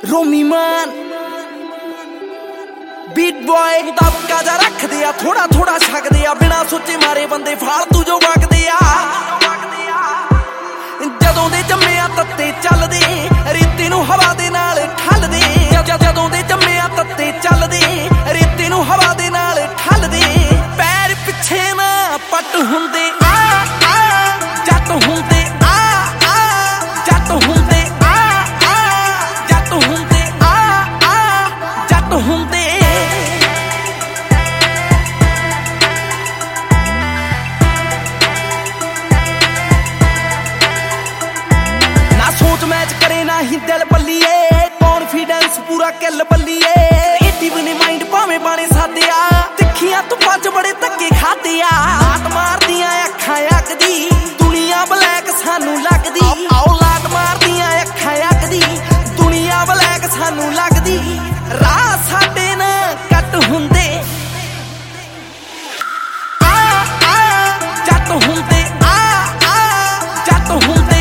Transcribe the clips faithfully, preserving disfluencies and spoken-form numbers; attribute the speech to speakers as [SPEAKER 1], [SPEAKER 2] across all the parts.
[SPEAKER 1] रोमी मान beat boy दबका जा रखदे आ थोड़ा थोड़ा छकदे आ बिना सोचे मारे बंदे फालतू जो वगदे आ जदों दे जम्मे आ तत्ते चलदे रीती नूं हवा दे नाल ठलदे जदों दे जम्मे आ तत्ते चलदे रीती नूं हवा दे नाल ठलदे पैर पिछे ना पट हुंदे आ आ जट हुंदे आ आ जट हुंदे आ आ जट हुंदे आ आ जट हुंदे सोच मैच करे ना ही दिल बल्लीए कॉन्फिडेंस पूरा किल बल्लीए क्रिएटिव ने माइंड भावे बाने सादे आ तिखियां तू पंज बड़े धक्के खादे आ लाट मारदियां अखां अकदी दुनिया ब्लैक सानू लगदी आओ लाट मारदियां अखां अकदी दुनिया ब्लैक सानू लगदी राह साडे ना कट हुंदे आ आ जट हुंदे आ आ जट हुंदे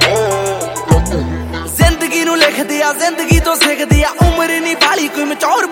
[SPEAKER 1] जिंदगी नूं लिखदे आ जिंदगी तो सिखदे आ उम्र नहीं बाली कोई मचौर